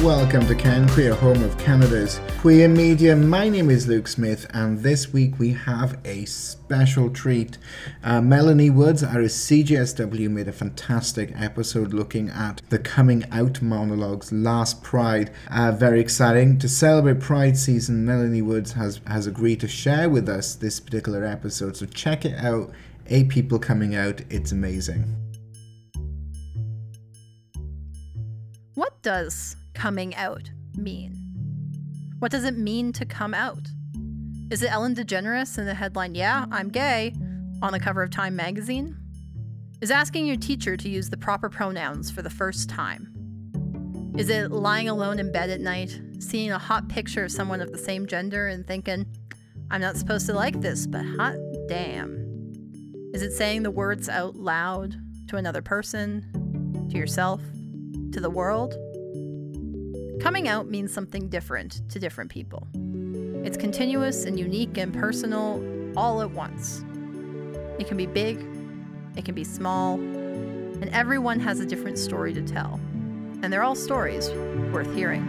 Welcome to Can Queer, home of Canada's queer media. My name is Luke Smith, and this week we have a special treat. Melanie Woods, out of CJSW, made a fantastic episode looking at the coming out monologues last Pride. Very exciting. To celebrate Pride season, Melanie Woods has agreed to share with us this particular episode, so check it out. 8 people coming out. It's amazing. What does coming out mean? What does it mean to come out? Is it Ellen DeGeneres in the headline, "Yeah, I'm gay," on the cover of Time magazine? Is asking your teacher to use the proper pronouns for the first time? Is it lying alone in bed at night, seeing a hot picture of someone of the same gender and thinking, "I'm not supposed to like this, but hot damn"? Is it saying the words out loud to another person, to yourself, to the world? Coming out means something different to different people. It's continuous and unique and personal all at once. It can be big, it can be small, and everyone has a different story to tell. And they're all stories worth hearing.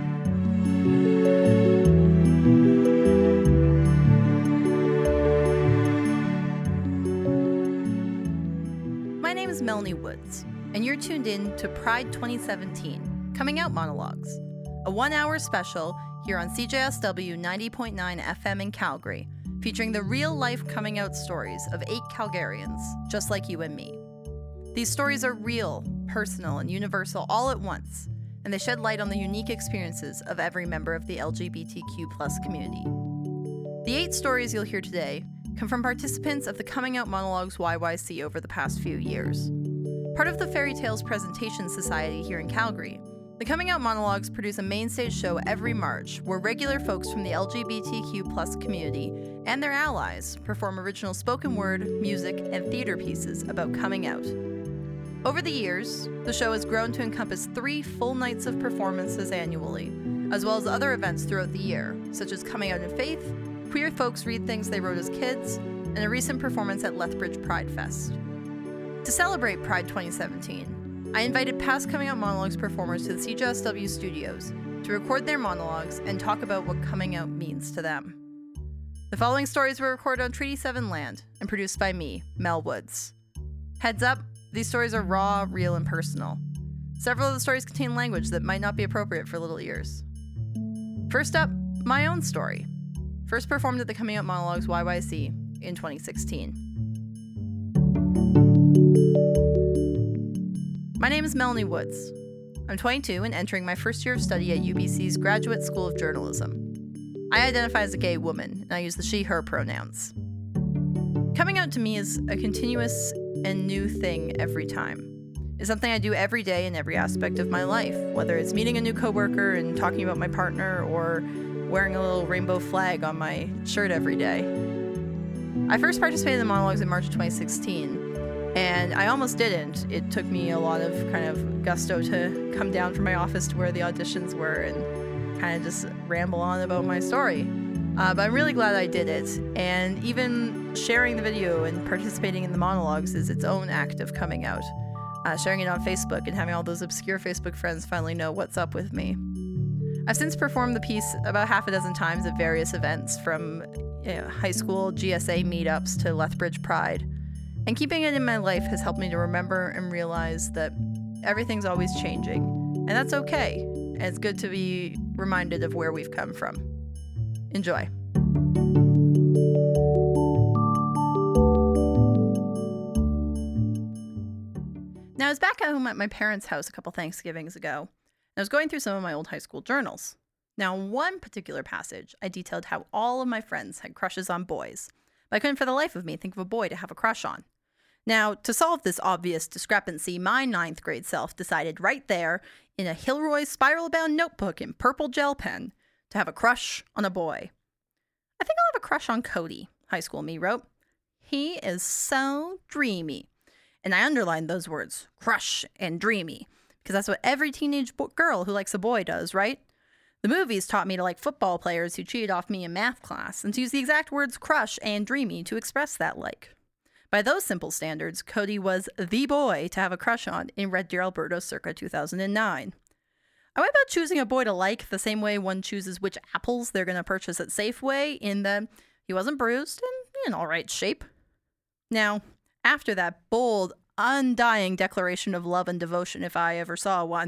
My name is Melanie Woods, and you're tuned in to Pride 2017, Coming Out Monologues, a 1-hour special here on CJSW 90.9 FM in Calgary, featuring the real-life coming out stories of 8 Calgarians, just like you and me. These stories are real, personal, and universal all at once, and they shed light on the unique experiences of every member of the LGBTQ+ community. The 8 stories you'll hear today come from participants of the Coming Out Monologues YYC over the past few years. Part of the Fairy Tales Presentation Society here in Calgary, the Coming Out Monologues produce a main stage show every March where regular folks from the LGBTQ+ community and their allies perform original spoken word, music, and theater pieces about coming out. Over the years, the show has grown to encompass 3 full nights of performances annually, as well as other events throughout the year, such as Coming Out in Faith, Queer Folks Read Things They Wrote as Kids, and a recent performance at Lethbridge Pride Fest. To celebrate Pride 2017, I invited past Coming Out Monologues performers to the CJSW studios to record their monologues and talk about what coming out means to them. The following stories were recorded on Treaty 7 land and produced by me, Mel Woods. Heads up, these stories are raw, real, and personal. Several of the stories contain language that might not be appropriate for little ears. First up, my own story. First performed at the Coming Out Monologues YYC in 2016. My name is Melanie Woods. I'm 22 and entering my first year of study at UBC's Graduate School of Journalism. I identify as a gay woman, and I use the she/her pronouns. Coming out to me is a continuous and new thing every time. It's something I do every day in every aspect of my life, whether it's meeting a new coworker and talking about my partner or wearing a little rainbow flag on my shirt every day. I first participated in the monologues in March 2016. And I almost didn't. It took me a lot of kind of gusto to come down from my office to where the auditions were and kind of just ramble on about my story. But I'm really glad I did it. And even sharing the video and participating in the monologues is its own act of coming out. Sharing it on Facebook and having all those obscure Facebook friends finally know what's up with me. I've since performed the piece about half a dozen times at various events, from high school GSA meetups to Lethbridge Pride. And keeping it in my life has helped me to remember and realize that everything's always changing. And that's okay. And it's good to be reminded of where we've come from. Enjoy. Now, I was back at home at my parents' house a couple Thanksgivings ago, and I was going through some of my old high school journals. Now, in one particular passage, I detailed how all of my friends had crushes on boys, but I couldn't for the life of me think of a boy to have a crush on. Now, to solve this obvious discrepancy, my 9th grade self decided right there, in a Hilroy spiral-bound notebook in purple gel pen, to have a crush on a boy. "I think I'll have a crush on Cody," high school me wrote. "He is so dreamy." And I underlined those words, crush and dreamy, because that's what every teenage girl who likes a boy does, right? The movies taught me to like football players who cheated off me in math class, and to use the exact words crush and dreamy to express that like. By those simple standards, Cody was the boy to have a crush on in Red Deer, Alberta, circa 2009. I went about choosing a boy to like the same way one chooses which apples they're going to purchase at Safeway, in that he wasn't bruised and in all right shape. Now, after that bold, undying declaration of love and devotion, if I ever saw one,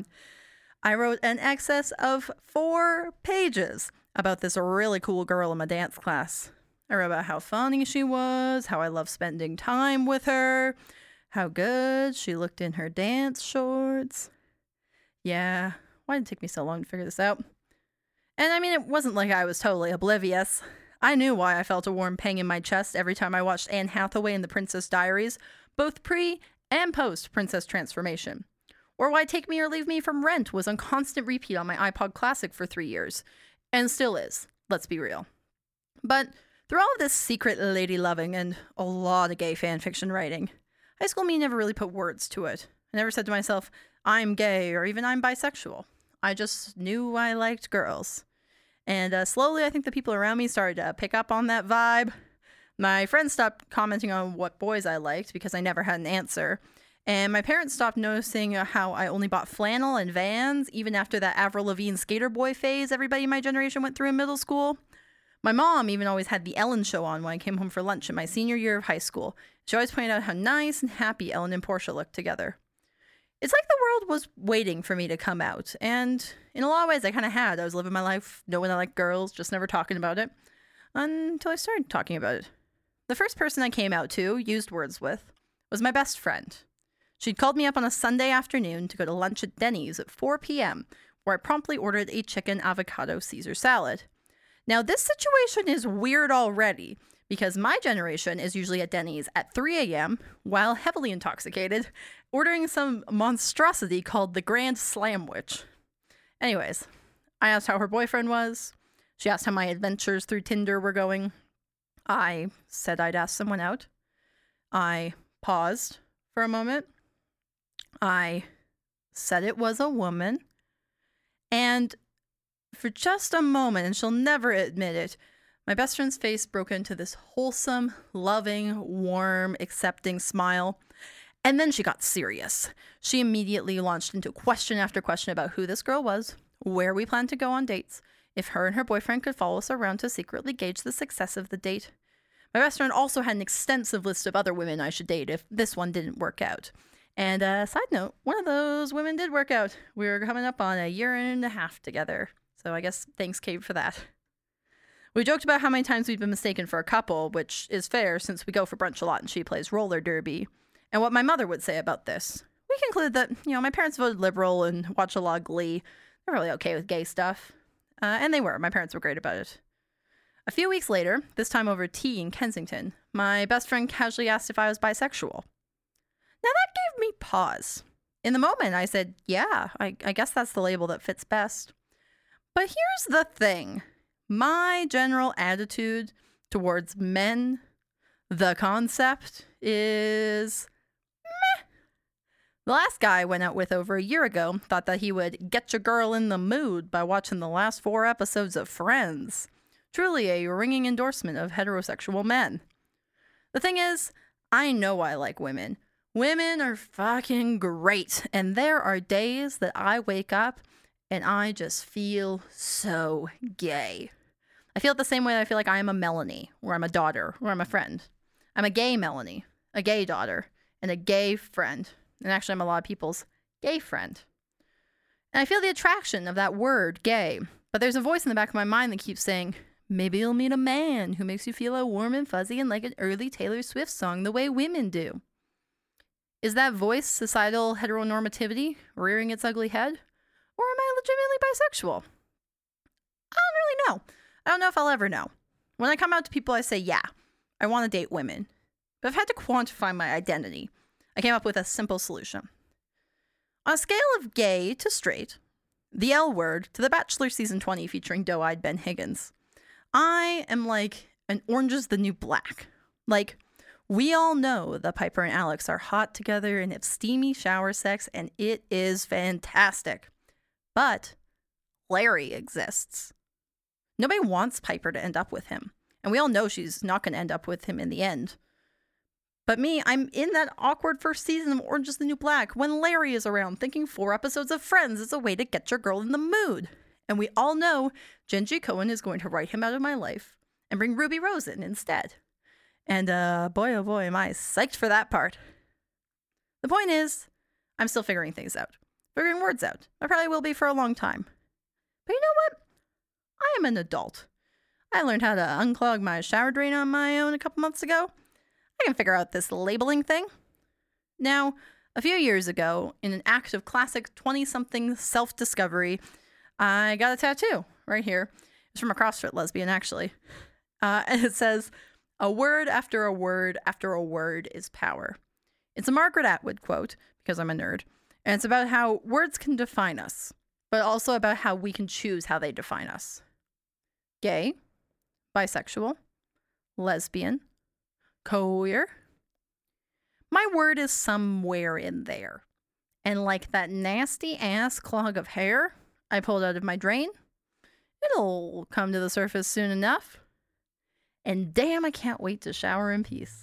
I wrote an excess of 4 pages about this really cool girl in my dance class. I wrote about how funny she was, how I loved spending time with her, how good she looked in her dance shorts. Yeah, why did it take me so long to figure this out? And I mean, it wasn't like I was totally oblivious. I knew why I felt a warm pang in my chest every time I watched Anne Hathaway in The Princess Diaries, both pre and post Princess Transformation. Or why Take Me or Leave Me from Rent was on constant repeat on my iPod Classic for 3 years. And still is, let's be real. But through all of this secret lady loving and a lot of gay fanfiction writing, high school me never really put words to it. I never said to myself, I'm gay or even I'm bisexual. I just knew I liked girls. And slowly, I think the people around me started to pick up on that vibe. My friends stopped commenting on what boys I liked because I never had an answer. And my parents stopped noticing how I only bought flannel and Vans, even after that Avril Lavigne skater boy phase everybody in my generation went through in middle school. My mom even always had the Ellen show on when I came home for lunch in my senior year of high school. She always pointed out how nice and happy Ellen and Portia looked together. It's like the world was waiting for me to come out, and in a lot of ways I kind of had. I was living my life knowing I liked girls, just never talking about it, until I started talking about it. The first person I came out to, used words with, was my best friend. She'd called me up on a Sunday afternoon to go to lunch at Denny's at 4 p.m., where I promptly ordered a chicken avocado Caesar salad. Now, this situation is weird already, because my generation is usually at Denny's at 3 a.m., while heavily intoxicated, ordering some monstrosity called the Grand Slamwich. Anyways, I asked how her boyfriend was. She asked how my adventures through Tinder were going. I said I'd ask someone out. I paused for a moment. I said it was a woman. And for just a moment, and she'll never admit it, my best friend's face broke into this wholesome, loving, warm, accepting smile. And then she got serious. She immediately launched into question after question about who this girl was, where we planned to go on dates, if her and her boyfriend could follow us around to secretly gauge the success of the date. My best friend also had an extensive list of other women I should date if this one didn't work out. And side note, one of those women did work out. We were coming up on 1.5 years together. So I guess thanks, Kate, for that. We joked about how many times we've been mistaken for a couple, which is fair since we go for brunch a lot and she plays roller derby, and what my mother would say about this. We conclude that, my parents voted liberal and watched a lot of Glee. They're really okay with gay stuff. And they were. My parents were great about it. A few weeks later, this time over tea in Kensington, my best friend casually asked if I was bisexual. Now that gave me pause. In the moment, I said, yeah, I guess that's the label that fits best. But here's the thing. My general attitude towards men, the concept, is meh. The last guy I went out with over 1 year ago thought that he would get your girl in the mood by watching the last 4 episodes of Friends. Truly a ringing endorsement of heterosexual men. The thing is, I know I like women. Women are fucking great, and there are days that I wake up and I just feel so gay. I feel it the same way that I feel like I am a Melanie, or I'm a daughter, or I'm a friend. I'm a gay Melanie, a gay daughter, and a gay friend. And actually, I'm a lot of people's gay friend. And I feel the attraction of that word, gay. But there's a voice in the back of my mind that keeps saying, maybe you'll meet a man who makes you feel all warm and fuzzy and like an early Taylor Swift song the way women do. Is that voice societal heteronormativity rearing its ugly head? Or am I legitimately bisexual? I don't really know. I don't know if I'll ever know. When I come out to people, I say, yeah, I want to date women. But I've had to quantify my identity. I came up with a simple solution. On a scale of gay to straight, the L word to The Bachelor Season 20 featuring doe-eyed Ben Higgins, I am like an Orange is the New Black. Like, we all know that Piper and Alex are hot together and have steamy shower sex, and it is fantastic. But Larry exists. Nobody wants Piper to end up with him. And we all know she's not going to end up with him in the end. But me, I'm in that awkward first season of Orange is the New Black when Larry is around thinking 4 episodes of Friends is a way to get your girl in the mood. And we all know Jenji Cohen is going to write him out of my life and bring Ruby Rose in instead. And boy, oh boy, am I psyched for that part. The point is, I'm still figuring things out. Figuring words out. I probably will be for a long time. But you know what? I am an adult. I learned how to unclog my shower drain on my own a couple months ago. I can figure out this labeling thing. Now, a few years ago, in an act of classic 20-something self-discovery, I got a tattoo right here. It's from a CrossFit lesbian, actually. And it says, "A word after a word after a word is power." It's a Margaret Atwood quote, because I'm a nerd. And it's about how words can define us, but also about how we can choose how they define us. Gay, bisexual, lesbian, queer. My word is somewhere in there. And like that nasty ass clog of hair I pulled out of my drain, it'll come to the surface soon enough. And damn, I can't wait to shower in peace.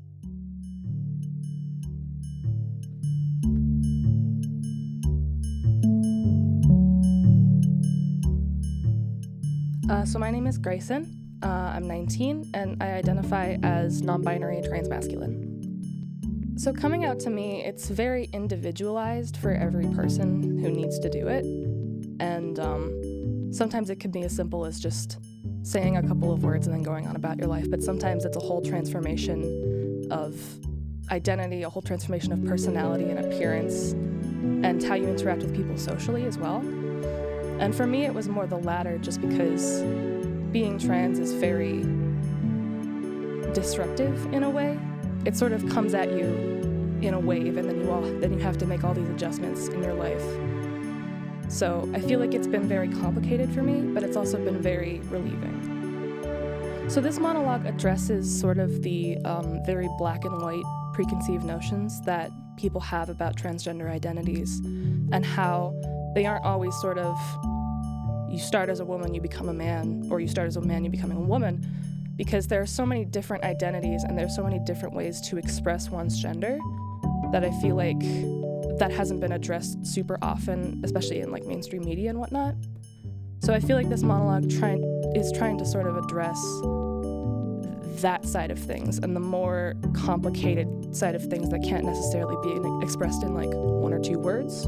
So my name is Grayson. I'm 19, and I identify as non-binary transmasculine. So coming out to me, it's very individualized for every person who needs to do it. And sometimes it can be as simple as just saying a couple of words and then going on about your life. But sometimes it's a whole transformation of identity, a whole transformation of personality and appearance, and how you interact with people socially as well. And for me, it was more the latter, just because being trans is very disruptive in a way. It sort of comes at you in a wave, and then you have to make all these adjustments in your life. So I feel like it's been very complicated for me, but it's also been very relieving. So this monologue addresses sort of the very black and white preconceived notions that people have about transgender identities, and how they aren't always sort of, you start as a woman, you become a man, or you start as a man, you become a woman, because there are so many different identities and there's so many different ways to express one's gender that I feel like that hasn't been addressed super often, especially in like mainstream media and whatnot. So I feel like this monologue is trying to sort of address that side of things, and the more complicated side of things that can't necessarily be expressed in like 1 or 2 words.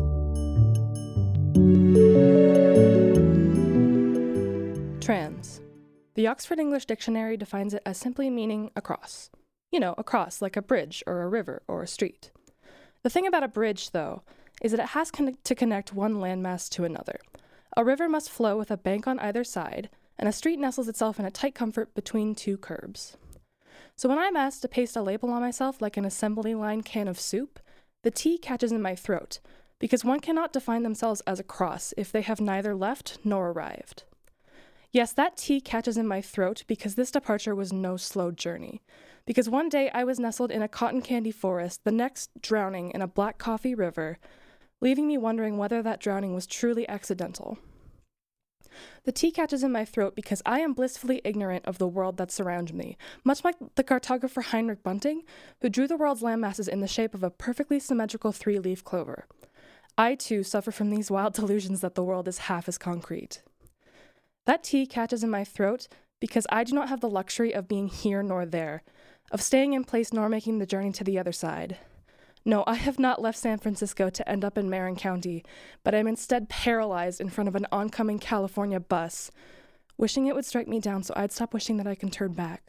Trans. The Oxford English Dictionary defines it as simply meaning across. You know, across, like a bridge or a river or a street. The thing about a bridge, though, is that it has to connect one landmass to another. A river must flow with a bank on either side, and a street nestles itself in a tight comfort between 2 curbs. So when I'm asked to paste a label on myself like an assembly line can of soup, the T catches in my throat, because one cannot define themselves as a cross if they have neither left nor arrived. Yes, that T catches in my throat because this departure was no slow journey. Because one day I was nestled in a cotton candy forest, the next drowning in a black coffee river, leaving me wondering whether that drowning was truly accidental. The T catches in my throat because I am blissfully ignorant of the world that surrounds me, much like the cartographer Heinrich Bunting, who drew the world's landmasses in the shape of a perfectly symmetrical 3-leaf clover. I, too, suffer from these wild delusions that the world is half as concrete. That T catches in my throat because I do not have the luxury of being here nor there, of staying in place nor making the journey to the other side. No, I have not left San Francisco to end up in Marin County, but I am instead paralyzed in front of an oncoming California bus, wishing it would strike me down so I'd stop wishing that I can turn back.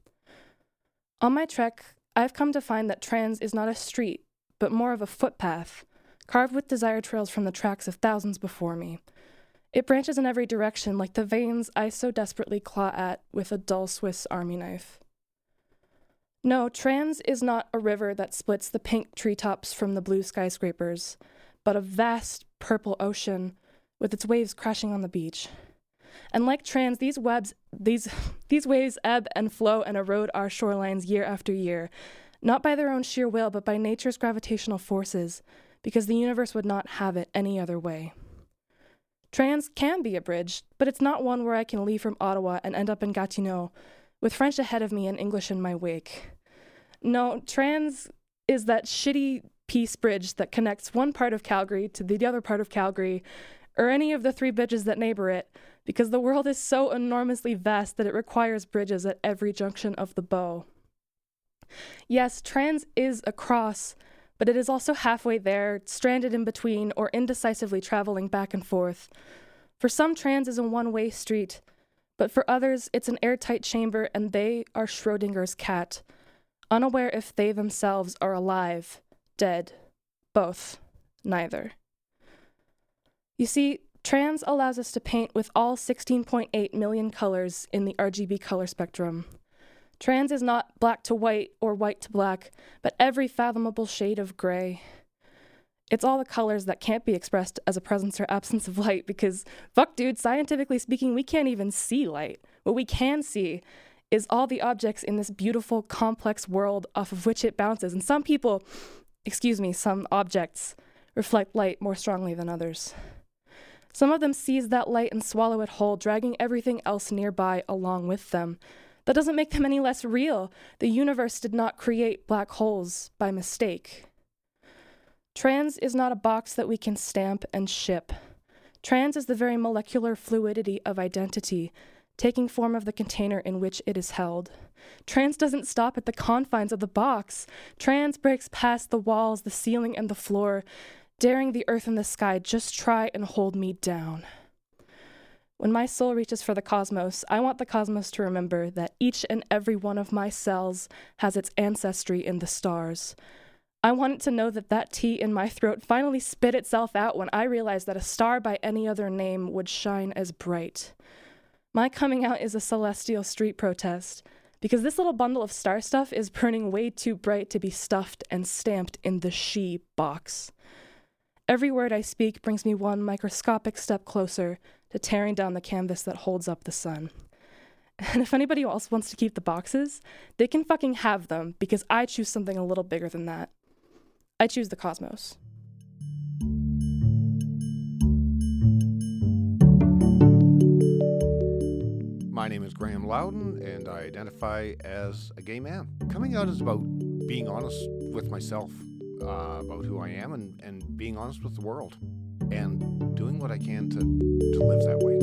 On my trek, I've come to find that trans is not a street, but more of a footpath, carved with desire trails from the tracks of thousands before me. It branches in every direction like the veins I so desperately claw at with a dull Swiss army knife. No, trans is not a river that splits the pink treetops from the blue skyscrapers, but a vast purple ocean with its waves crashing on the beach. And like trans, these waves ebb and flow and erode our shorelines year after year, not by their own sheer will, but by nature's gravitational forces, because the universe would not have it any other way. Trans can be a bridge, but it's not one where I can leave from Ottawa and end up in Gatineau, with French ahead of me and English in my wake. No, trans is that shitty peace bridge that connects one part of Calgary to the other part of Calgary, or any of the 3 bridges that neighbor it, because the world is so enormously vast that it requires bridges at every junction of the bow. Yes, trans is a cross, but it is also halfway there, stranded in between, or indecisively traveling back and forth. For some, trans is a one-way street, but for others, it's an airtight chamber, and they are Schrodinger's cat, unaware if they themselves are alive, dead, both, neither. You see, trans allows us to paint with all 16.8 million colors in the RGB color spectrum. Trans is not black to white or white to black, but every fathomable shade of gray. It's all the colors that can't be expressed as a presence or absence of light because, fuck dude, scientifically speaking, we can't even see light. What we can see is all the objects in this beautiful, complex world off of which it bounces. And some objects reflect light more strongly than others. Some of them seize that light and swallow it whole, dragging everything else nearby along with them. That doesn't make them any less real. The universe did not create black holes by mistake. Trans is not a box that we can stamp and ship. Trans is the very molecular fluidity of identity, taking form of the container in which it is held. Trans doesn't stop at the confines of the box. Trans breaks past the walls, the ceiling, and the floor, daring the earth and the sky. Just try and hold me down. When my soul reaches for the cosmos, I want the cosmos to remember that each and every one of my cells has its ancestry in the stars. I want it to know that that tea in my throat finally spit itself out when I realized that a star by any other name would shine as bright. My coming out is a celestial street protest, because this little bundle of star stuff is burning way too bright to be stuffed and stamped in the she box. Every word I speak brings me one microscopic step closer to tearing down the canvas that holds up the sun. And if anybody else wants to keep the boxes, they can fucking have them, because I choose something a little bigger than that. I choose the cosmos. My name is Graham Loudon, and I identify as a gay man. Coming out is about being honest with myself, about who I am, and being honest with the world, and doing what I can to live that way.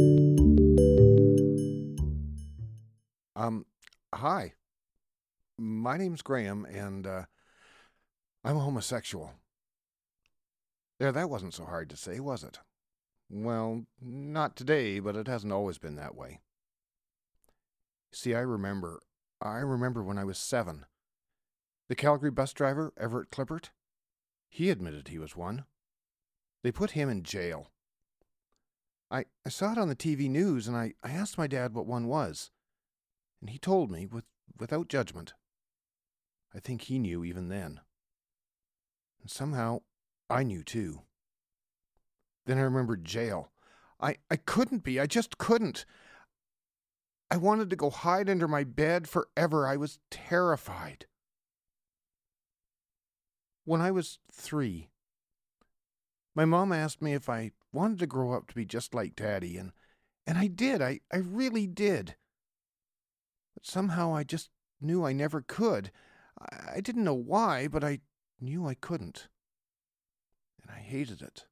Hi. My name's Graham, and I'm a homosexual. There, that wasn't so hard to say, was it? Well, not today, but it hasn't always been that way. See, I remember when I was 7. The Calgary bus driver, Everett Clippert, he admitted he was one. They put him in jail. I saw it on the TV news, and I asked my dad what one was. And he told me, without judgment. I think he knew even then. And somehow, I knew too. Then I remembered jail. I couldn't be. I just couldn't. I wanted to go hide under my bed forever. I was terrified. When I was 3, my mom asked me if I wanted to grow up to be just like Daddy, and I did. I really did. But somehow I just knew I never could. I didn't know why, but I knew I couldn't. And I hated it.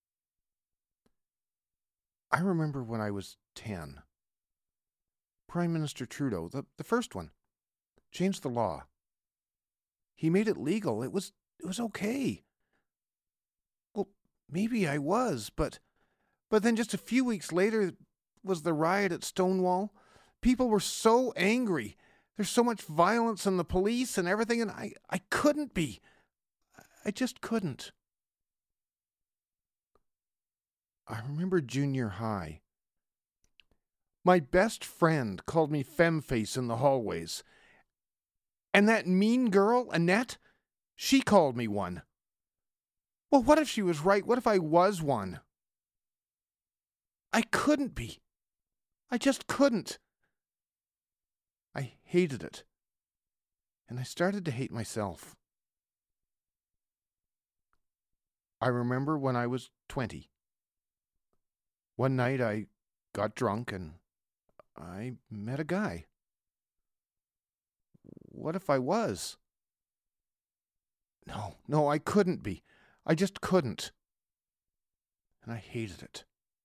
I remember when I was 10. Prime Minister Trudeau, the first one, changed the law. He made it legal. It was okay. Well, maybe I was, but then just a few weeks later was the riot at Stonewall. People were so angry. There's so much violence in the police and everything, and I couldn't be. I just couldn't. I remember junior high. My best friend called me femface in the hallways. And that mean girl, Annette, she called me one. Well, what if she was right? What if I was one? I couldn't be. I just couldn't. I hated it. And I started to hate myself. I remember when I was 20. One night I got drunk and I met a guy. What if I was? No, I couldn't be. I just couldn't. And I hated it.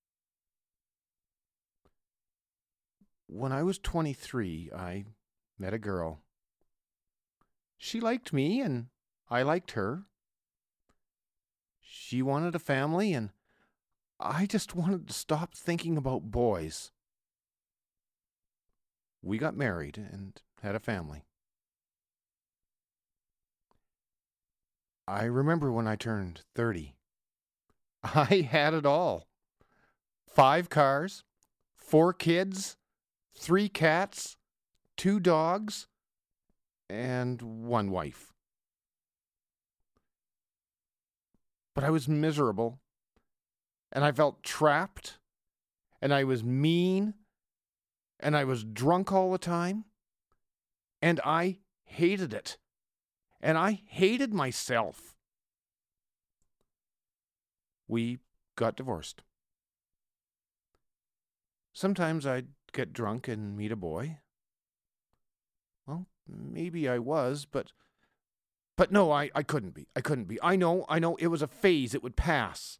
When I was 23, I met a girl. She liked me, and I liked her. She wanted a family, and I just wanted to stop thinking about boys. We got married and had a family. I remember when I turned 30. I had it all. 5 cars, 4 kids, 3 cats, 2 dogs, and 1 wife. But I was miserable, and I felt trapped, and I was mean, and I was drunk all the time, and I hated it. And I hated myself. We got divorced. Sometimes I'd get drunk and meet a boy. Well, maybe I was, but no, I couldn't be. I couldn't be. I know, it was a phase. It would pass.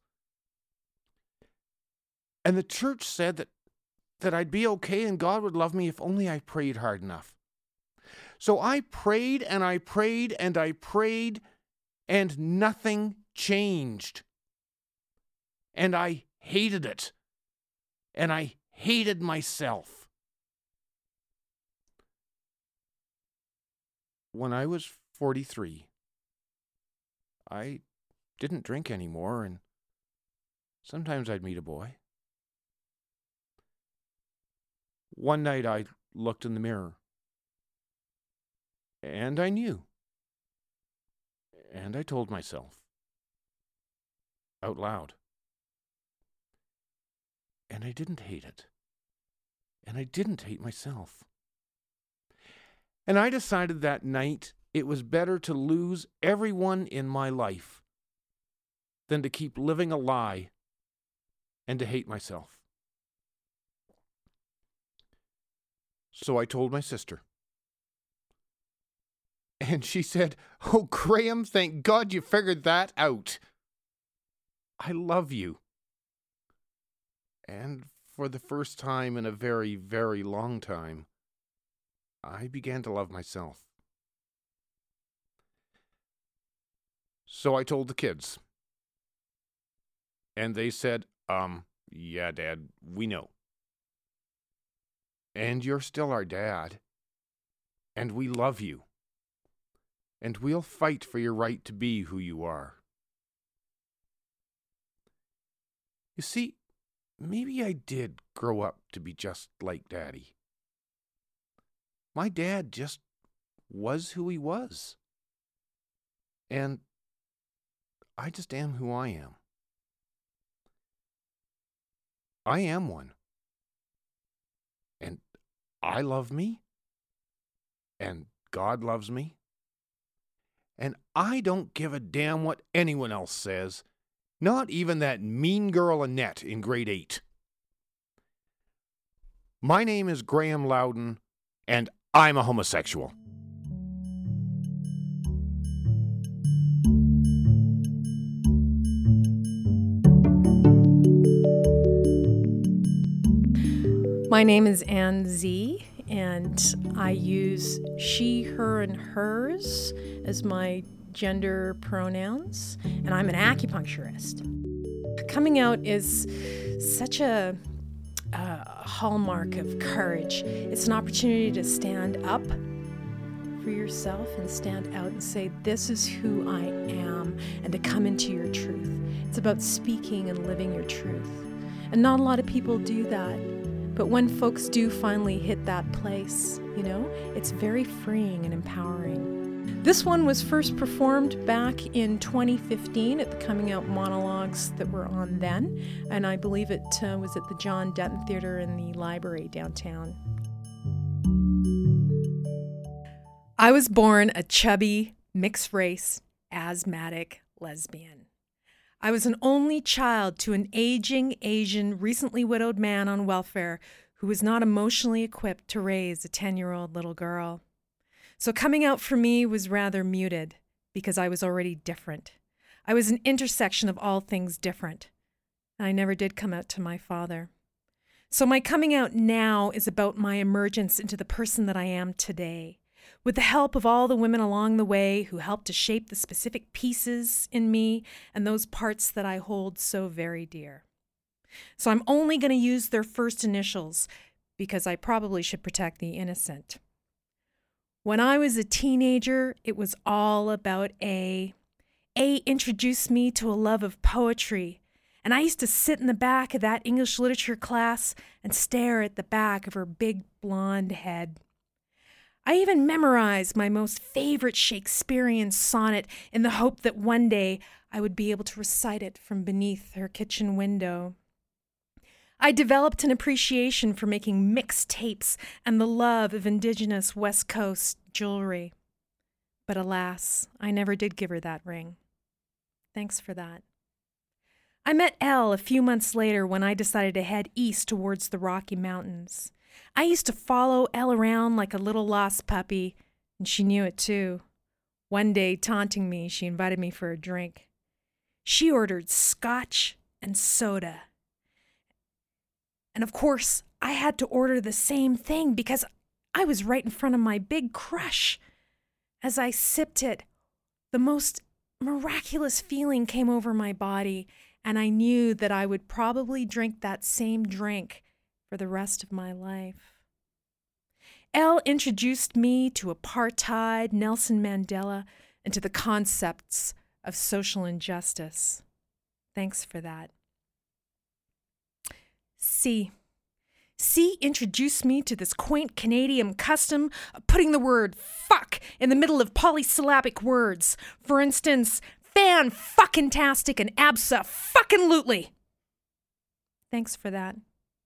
And the church said that I'd be okay and God would love me if only I prayed hard enough. So I prayed and I prayed and I prayed, and nothing changed. And I hated it. And I hated myself. When I was 43, I didn't drink anymore, and sometimes I'd meet a boy. One night I looked in the mirror. And I knew. And I told myself. Out loud. And I didn't hate it. And I didn't hate myself. And I decided that night it was better to lose everyone in my life than to keep living a lie and to hate myself. So I told my sister. And she said, "Oh, Graham, thank God you figured that out. I love you." And for the first time in a very, very long time, I began to love myself. So I told the kids. And they said, yeah, Dad, we know. And you're still our dad. And we love you. And we'll fight for your right to be who you are. You see, maybe I did grow up to be just like Daddy. My dad just was who he was. And I just am who I am. I am one. And I love me. And God loves me. And I don't give a damn what anyone else says, not even that mean girl Annette in grade 8. My name is Graham Loudon, and I'm a homosexual. My name is Ann Z, and I use she, her, and hers as my gender pronouns, and I'm an acupuncturist. Coming out is such a hallmark of courage. It's an opportunity to stand up for yourself and stand out and say, this is who I am, and to come into your truth. It's about speaking and living your truth. And not a lot of people do that. But when folks do finally hit that place, it's very freeing and empowering. This one was first performed back in 2015 at the Coming Out monologues that were on then, and I believe it was at the John Denton Theatre in the library downtown. I was born a chubby, mixed-race, asthmatic lesbian. I was an only child to an aging Asian, recently widowed man on welfare who was not emotionally equipped to raise a 10-year-old little girl. So coming out for me was rather muted because I was already different. I was an intersection of all things different. And I never did come out to my father. So my coming out now is about my emergence into the person that I am today, with the help of all the women along the way who helped to shape the specific pieces in me and those parts that I hold so very dear. So I'm only going to use their first initials because I probably should protect the innocent. When I was a teenager, it was all about A. A introduced me to a love of poetry, and I used to sit in the back of that English literature class and stare at the back of her big blonde head. I even memorized my most favorite Shakespearean sonnet in the hope that one day I would be able to recite it from beneath her kitchen window. I developed an appreciation for making mixed tapes and the love of indigenous West Coast jewelry. But alas, I never did give her that ring. Thanks for that. I met Elle a few months later when I decided to head east towards the Rocky Mountains. I used to follow Elle around like a little lost puppy, and she knew it too. One day, taunting me, she invited me for a drink. She ordered scotch and soda. And of course, I had to order the same thing because I was right in front of my big crush. As I sipped it, the most miraculous feeling came over my body, and I knew that I would probably drink that same drink for the rest of my life. Elle introduced me to apartheid, Nelson Mandela, and to the concepts of social injustice. Thanks for that. C introduced me to this quaint Canadian custom of putting the word fuck in the middle of polysyllabic words. For instance, fan-fucking-tastic and abso-fucking-lutely. Thanks for that.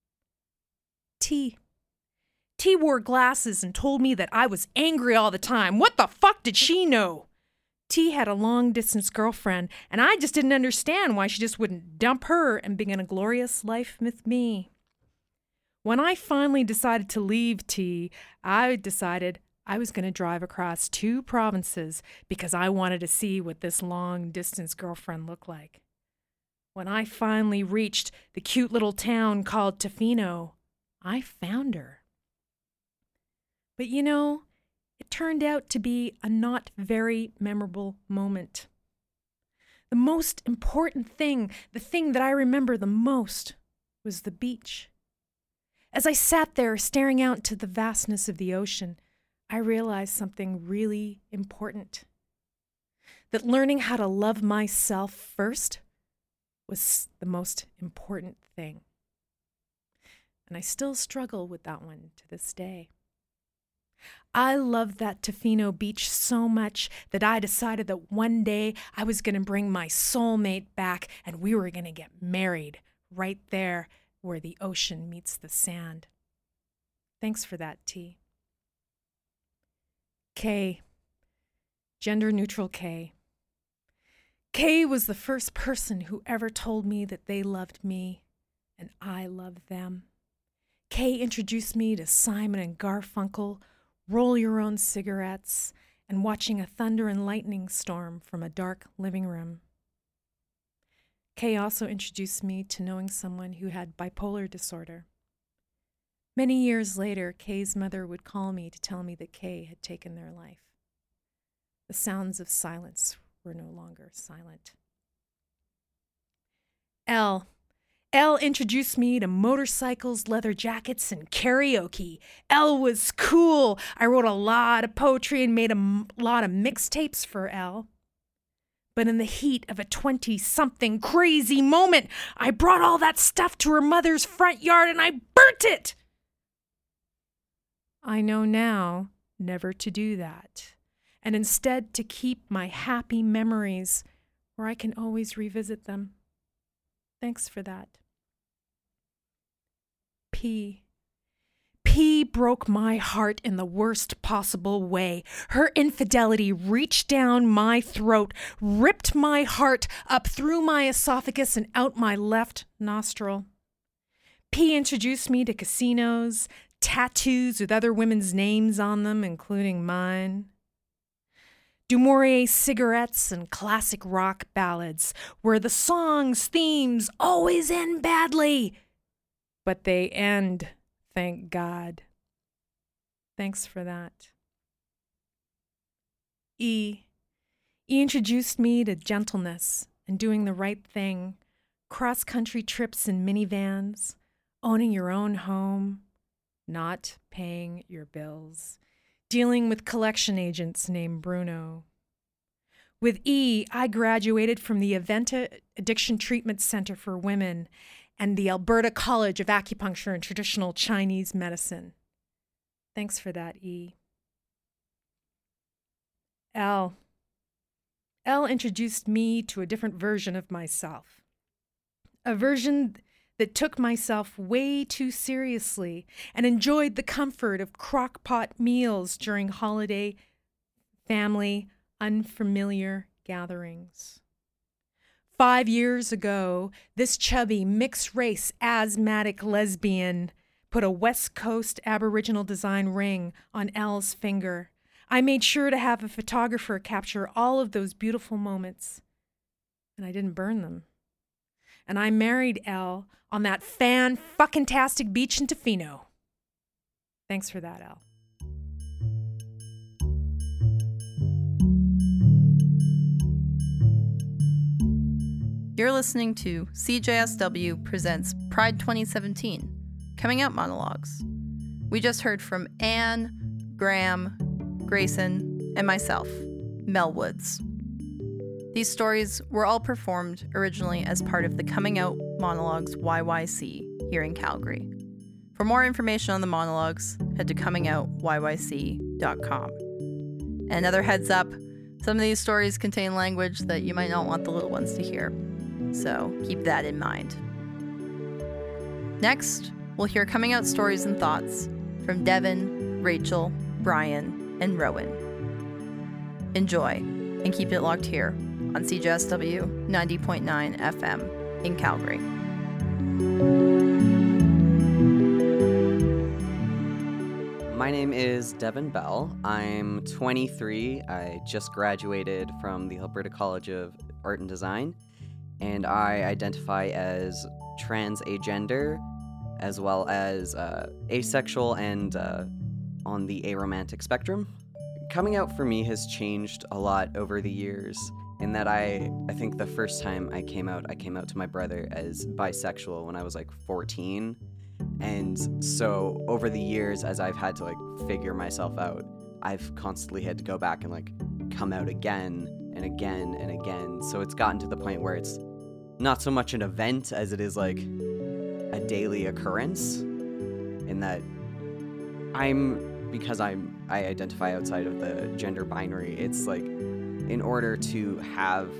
T wore glasses and told me that I was angry all the time. What the fuck did she know? T had a long-distance girlfriend, and I just didn't understand why she just wouldn't dump her and begin a glorious life with me. When I finally decided to leave T, I decided I was going to drive across 2 provinces because I wanted to see what this long-distance girlfriend looked like. When I finally reached the cute little town called Tofino, I found her. But you know, it turned out to be a not very memorable moment. The most important thing, the thing that I remember the most, was the beach. As I sat there staring out into the vastness of the ocean, I realized something really important. That learning how to love myself first was the most important thing. And I still struggle with that one to this day. I loved that Tofino beach so much that I decided that one day I was going to bring my soulmate back and we were going to get married right there where the ocean meets the sand. Thanks for that, T. K. Gender neutral K. K was the first person who ever told me that they loved me and I loved them. K introduced me to Simon and Garfunkel, Roll Your Own Cigarettes, and watching a thunder and lightning storm from a dark living room. Kay also introduced me to knowing someone who had bipolar disorder. Many years later, Kay's mother would call me to tell me that Kay had taken their life. The sounds of silence were no longer silent. L introduced me to motorcycles, leather jackets, and karaoke. L was cool. I wrote a lot of poetry and made a lot of mixtapes for L. But in the heat of a 20-something crazy moment, I brought all that stuff to her mother's front yard and I burnt it. I know now never to do that, and instead to keep my happy memories where I can always revisit them. Thanks for that. P broke my heart in the worst possible way. Her infidelity reached down my throat, ripped my heart up through my esophagus and out my left nostril. P introduced me to casinos, tattoos with other women's names on them, including mine. Du Maurier cigarettes and classic rock ballads where the songs' themes always end badly. But they end, thank God. Thanks for that. E introduced me to gentleness and doing the right thing, cross-country trips in minivans, owning your own home, not paying your bills, dealing with collection agents named Bruno. With E, I graduated from the Aventa Addiction Treatment Center for Women and the Alberta College of Acupuncture and Traditional Chinese Medicine. Thanks for that, E. L introduced me to a different version of myself. A version that took myself way too seriously and enjoyed the comfort of crock-pot meals during holiday, family, unfamiliar gatherings. 5 years ago, this chubby, mixed-race, asthmatic lesbian put a West Coast Aboriginal design ring on Elle's finger. I made sure to have a photographer capture all of those beautiful moments, and I didn't burn them. And I married Elle on that fan-fucking-tastic beach in Tofino. Thanks for that, Elle. You're listening to CJSW Presents Pride 2017, Coming Out Monologues. We just heard from Anne, Graham, Grayson, and myself, Mel Woods. These stories were all performed originally as part of the Coming Out Monologues YYC here in Calgary. For more information on the monologues, head to comingoutyYC.com. And another heads up, some of these stories contain language that you might not want the little ones to hear, so keep that in mind. Next, we'll hear coming out stories and thoughts from Devin, Rachel, Brian, and Rowan. Enjoy, and keep it locked here on CJSW 90.9 FM in Calgary. My name is Devin Bell. I'm 23. I just graduated from the Alberta College of Art and Design, and I identify as trans agender, as well as asexual and on the aromantic spectrum. Coming out for me has changed a lot over the years, in that I think the first time I came out to my brother as bisexual when I was like 14. And so over the years, as I've had to like figure myself out, I've constantly had to go back and like come out again and again and again. So it's gotten to the point where it's not so much an event as it is like a daily occurrence, in that because I identify outside of the gender binary, it's like in order to have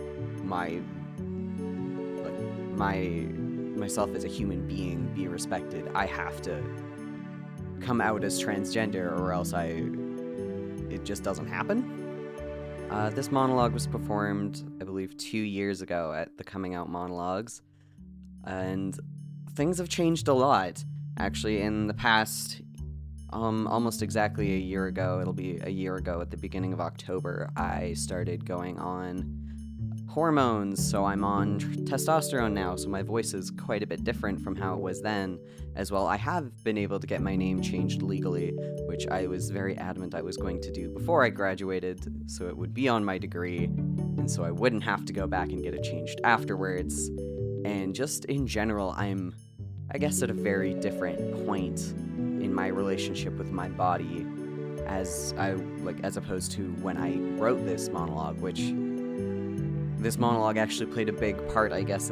myself as a human being be respected, I have to come out as transgender, or else it just doesn't happen. This monologue was performed, I believe, 2 years ago at the Coming Out Monologues, and things have changed a lot. Actually, in the past, almost exactly a year ago, it'll be a year ago at the beginning of October, I started going on hormones, so I'm on testosterone now, so my voice is quite a bit different from how it was then. As well, I have been able to get my name changed legally, which I was very adamant I was going to do before I graduated, so it would be on my degree, and so I wouldn't have to go back and get it changed afterwards. And just in general, I'm, I guess, at a very different point in my relationship with my body, as opposed to when I wrote this monologue, which this monologue actually played a big part, I guess,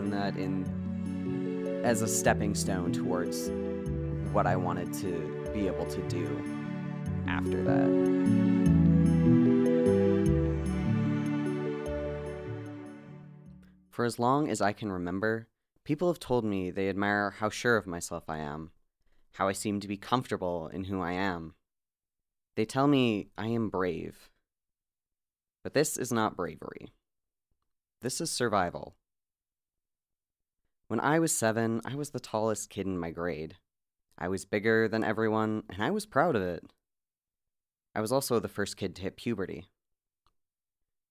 as a stepping stone towards what I wanted to be able to do after that. For as long as I can remember, people have told me they admire how sure of myself I am, how I seem to be comfortable in who I am. They tell me I am brave. But this is not bravery. This is survival. When I was 7, I was the tallest kid in my grade. I was bigger than everyone, and I was proud of it. I was also the first kid to hit puberty.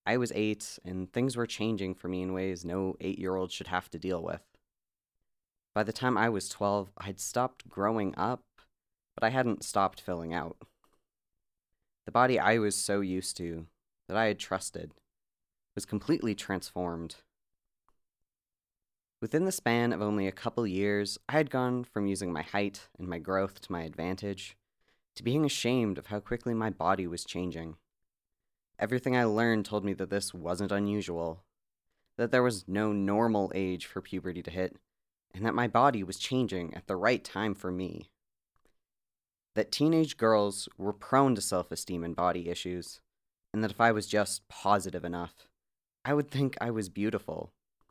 I was 8, and things were changing for me in ways no 8-year-old should have to deal with. By the time I was 12, I'd stopped growing up, but I hadn't stopped filling out. The body I was so used to, that I had trusted, was completely transformed. Within the span of only a couple years, I had gone from using my height and my growth to my advantage, to being ashamed of how quickly my body was changing. Everything I learned told me that this wasn't unusual, that there was no normal age for puberty to hit, and that my body was changing at the right time for me. That teenage girls were prone to self-esteem and body issues, and that if I was just positive enough, I would think I was beautiful.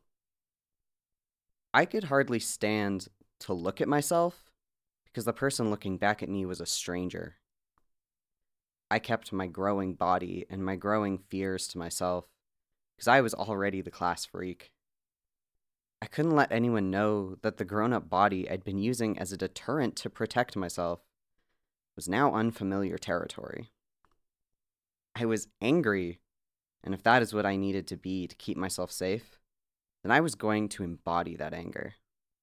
I could hardly stand to look at myself because the person looking back at me was a stranger. I kept my growing body and my growing fears to myself because I was already the class freak. I couldn't let anyone know that the grown-up body I'd been using as a deterrent to protect myself was now unfamiliar territory. I was angry, and if that is what I needed to be to keep myself safe, then I was going to embody that anger.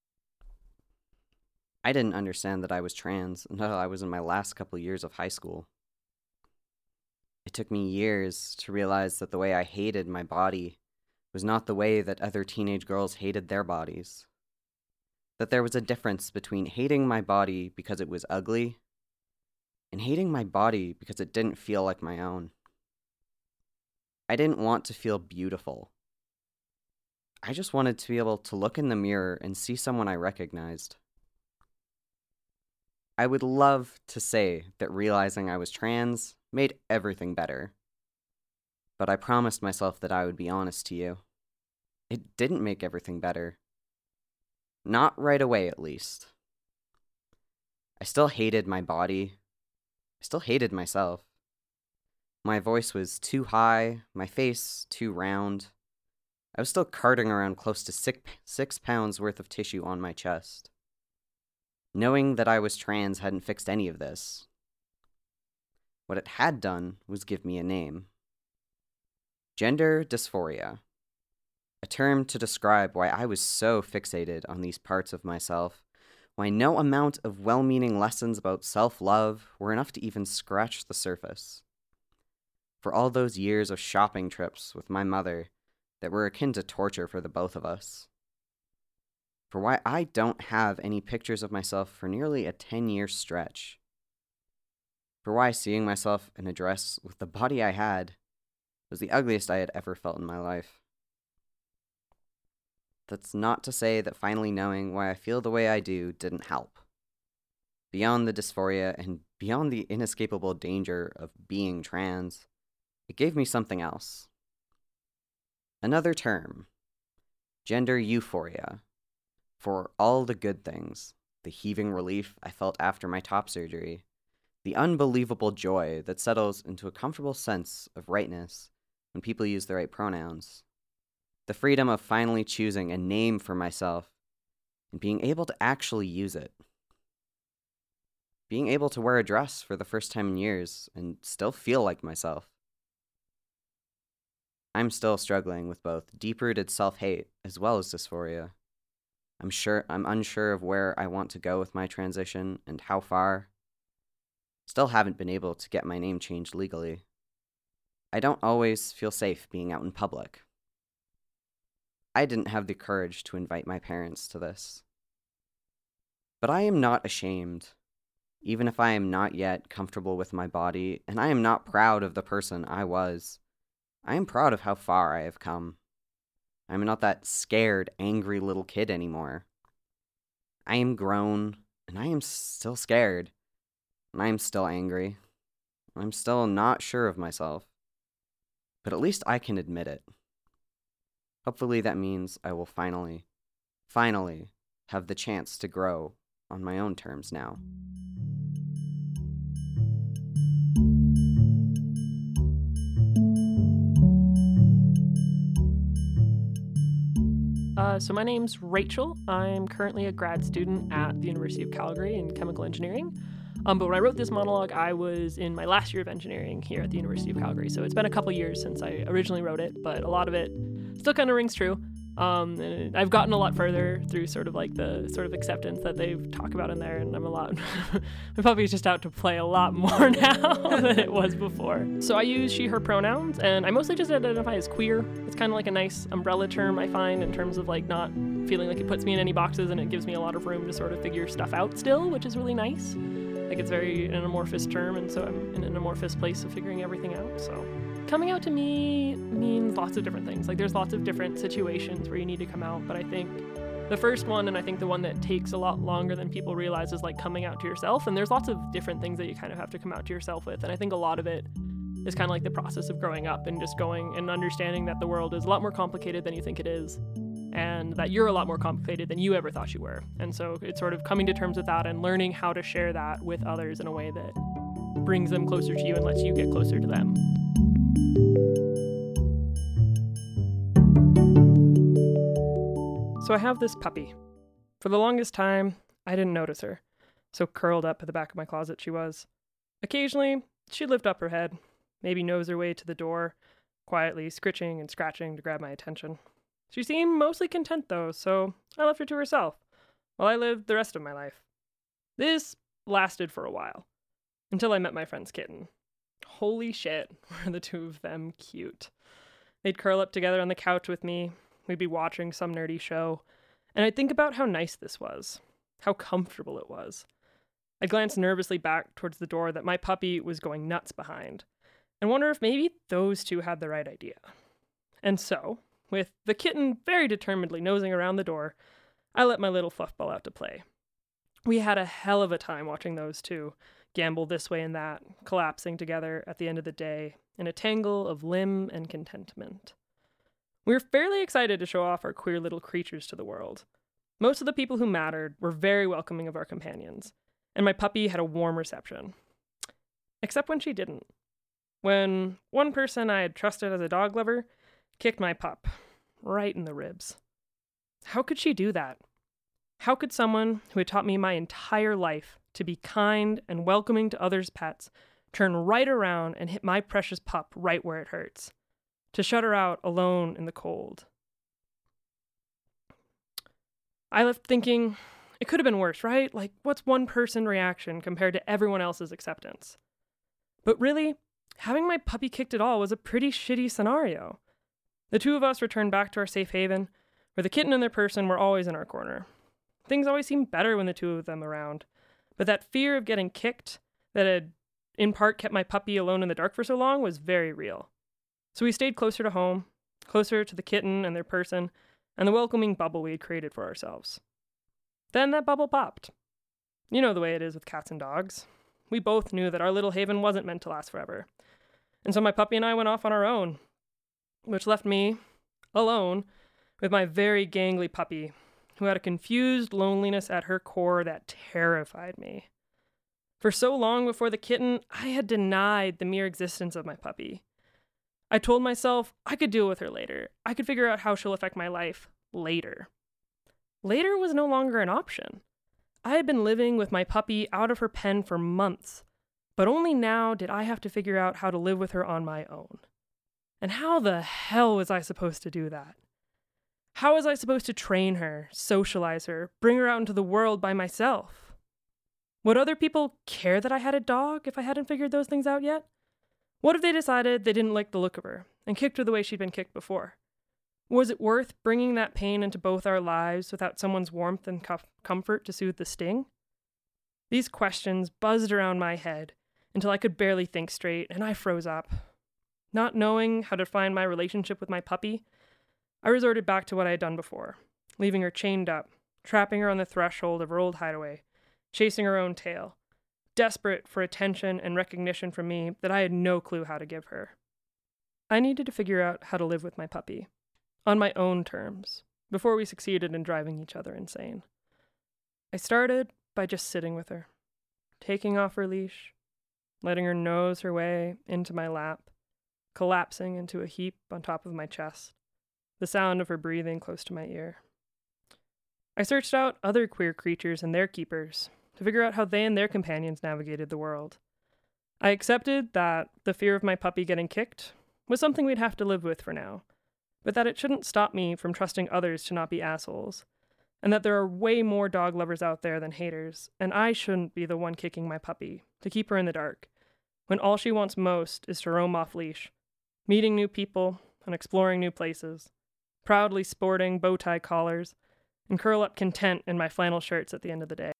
I didn't understand that I was trans until I was in my last couple years of high school. It took me years to realize that the way I hated my body was not the way that other teenage girls hated their bodies. That there was a difference between hating my body because it was ugly and hating my body because it didn't feel like my own. I didn't want to feel beautiful. I just wanted to be able to look in the mirror and see someone I recognized. I would love to say that realizing I was trans made everything better. But I promised myself that I would be honest to you. It didn't make everything better. Not right away, at least. I still hated my body. I still hated myself. My voice was too high, my face too round. I was still carting around close to 6 pounds worth of tissue on my chest. Knowing that I was trans hadn't fixed any of this. What it had done was give me a name. Gender dysphoria. A term to describe why I was so fixated on these parts of myself, why no amount of well-meaning lessons about self-love were enough to even scratch the surface. For all those years of shopping trips with my mother that were akin to torture for the both of us. For why I don't have any pictures of myself for nearly a 10-year stretch. For why seeing myself in a dress with the body I had was the ugliest I had ever felt in my life. That's not to say that finally knowing why I feel the way I do didn't help. Beyond the dysphoria and beyond the inescapable danger of being trans, it gave me something else. Another term, gender euphoria, for all the good things, the heaving relief I felt after my top surgery, the unbelievable joy that settles into a comfortable sense of rightness when people use the right pronouns, the freedom of finally choosing a name for myself and being able to actually use it. Being able to wear a dress for the first time in years and still feel like myself. I'm still struggling with both deep-rooted self-hate as well as dysphoria. I'm unsure of where I want to go with my transition and how far. Still haven't been able to get my name changed legally. I don't always feel safe being out in public. I didn't have the courage to invite my parents to this. But I am not ashamed, even if I am not yet comfortable with my body, and I am not proud of the person I was. I am proud of how far I have come. I am not that scared, angry little kid anymore. I am grown, and I am still scared, and I am still angry. I'm still not sure of myself, but at least I can admit it. Hopefully that means I will finally have the chance to grow on my own terms now. So my name's Rachel. I'm currently a grad student at the University of Calgary in chemical engineering. But when I wrote this monologue, I was in my last year of engineering here at the University of Calgary. So it's been a couple years since I originally wrote it, but a lot of it still kind of rings true. And I've gotten a lot further through sort of like the sort of acceptance that they talk about in there, and I'm a lot my puppy's just out to play a lot more now than it was before. So I use she, her pronouns, and I mostly just identify as queer. It's kind of like a nice umbrella term, I find, in terms of like not feeling like it puts me in any boxes, and it gives me a lot of room to sort of figure stuff out still, which is really nice. Like, it's very an amorphous term, and so I'm in an amorphous place of figuring everything out. So coming out to me means lots of different things. Like, there's lots of different situations where you need to come out, but I think the first one, and I think the one that takes a lot longer than people realize, is like coming out to yourself. And there's lots of different things that you kind of have to come out to yourself with, and I think a lot of it is kind of like the process of growing up and just going and understanding that the world is a lot more complicated than you think it is, and that you're a lot more complicated than you ever thought you were. And so it's sort of coming to terms with that and learning how to share that with others in a way that brings them closer to you and lets you get closer to them. So I have this puppy. For the longest time, I didn't notice her. So curled up at the back of my closet she was. Occasionally, she'd lift up her head, maybe nose her way to the door, quietly scritching and scratching to grab my attention. She seemed mostly content though, so I left her to herself, while I lived the rest of my life. This lasted for a while, until I met my friend's kitten. Holy shit, were the two of them cute. They'd curl up together on the couch with me, we'd be watching some nerdy show, and I'd think about how nice this was, how comfortable it was. I'd glance nervously back towards the door that my puppy was going nuts behind, and wonder if maybe those two had the right idea. And so, with the kitten very determinedly nosing around the door, I let my little fluffball out to play. We had a hell of a time watching those two gamble this way and that, collapsing together at the end of the day in a tangle of limb and contentment. We were fairly excited to show off our queer little creatures to the world. Most of the people who mattered were very welcoming of our companions, and my puppy had a warm reception. Except when she didn't. When one person I had trusted as a dog lover kicked my pup right in the ribs. How could she do that? How could someone who had taught me my entire life to be kind and welcoming to others' pets turn right around and hit my precious pup right where it hurts? To shut her out alone in the cold. I left thinking, it could have been worse, right? Like, what's one person reaction compared to everyone else's acceptance? But really, having my puppy kicked at all was a pretty shitty scenario. The two of us returned back to our safe haven, where the kitten and their person were always in our corner. Things always seemed better when the two of them around, but that fear of getting kicked that had in part kept my puppy alone in the dark for so long was very real. So we stayed closer to home, closer to the kitten and their person, and the welcoming bubble we had created for ourselves. Then that bubble popped. You know the way it is with cats and dogs. We both knew that our little haven wasn't meant to last forever. And so my puppy and I went off on our own, which left me alone with my very gangly puppy, who had a confused loneliness at her core that terrified me. For so long before the kitten, I had denied the mere existence of my puppy. I told myself I could deal with her later. I could figure out how she'll affect my life later. Later was no longer an option. I had been living with my puppy out of her pen for months, but only now did I have to figure out how to live with her on my own. And how the hell was I supposed to do that? How was I supposed to train her, socialize her, bring her out into the world by myself? Would other people care that I had a dog if I hadn't figured those things out yet? What if they decided they didn't like the look of her and kicked her the way she'd been kicked before? Was it worth bringing that pain into both our lives without someone's warmth and comfort to soothe the sting? These questions buzzed around my head until I could barely think straight, and I froze up. Not knowing how to define my relationship with my puppy, I resorted back to what I had done before, leaving her chained up, trapping her on the threshold of her old hideaway, chasing her own tail, desperate for attention and recognition from me that I had no clue how to give her. I needed to figure out how to live with my puppy, on my own terms, before we succeeded in driving each other insane. I started by just sitting with her, taking off her leash, letting her nose her way into my lap, collapsing into a heap on top of my chest, the sound of her breathing close to my ear. I searched out other queer creatures and their keepers to figure out how they and their companions navigated the world. I accepted that the fear of my puppy getting kicked was something we'd have to live with for now, but that it shouldn't stop me from trusting others to not be assholes, and that there are way more dog lovers out there than haters, and I shouldn't be the one kicking my puppy to keep her in the dark, when all she wants most is to roam off leash, meeting new people and exploring new places, proudly sporting bow tie collars, and curl up content in my flannel shirts at the end of the day.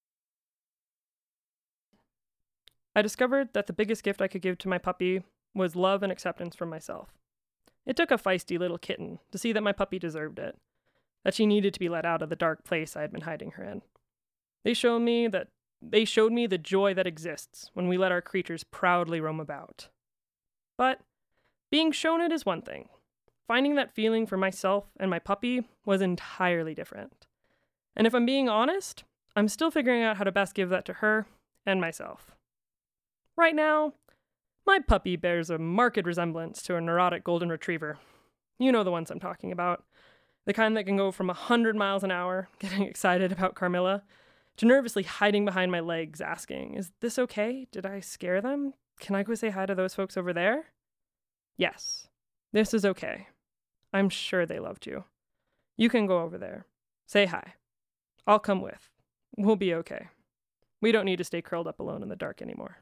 I discovered that the biggest gift I could give to my puppy was love and acceptance from myself. It took a feisty little kitten to see that my puppy deserved it, that she needed to be let out of the dark place I had been hiding her in. They showed me the joy that exists when we let our creatures proudly roam about. But being shown it is one thing. Finding that feeling for myself and my puppy was entirely different. And if I'm being honest, I'm still figuring out how to best give that to her and myself. Right now, my puppy bears a marked resemblance to a neurotic golden retriever. You know the ones I'm talking about. The kind that can go from 100 miles an hour, getting excited about Carmilla, to nervously hiding behind my legs, asking, "Is this okay? Did I scare them? Can I go say hi to those folks over there?" Yes, this is okay. I'm sure they loved you. You can go over there. Say hi. I'll come with. We'll be okay. We don't need to stay curled up alone in the dark anymore.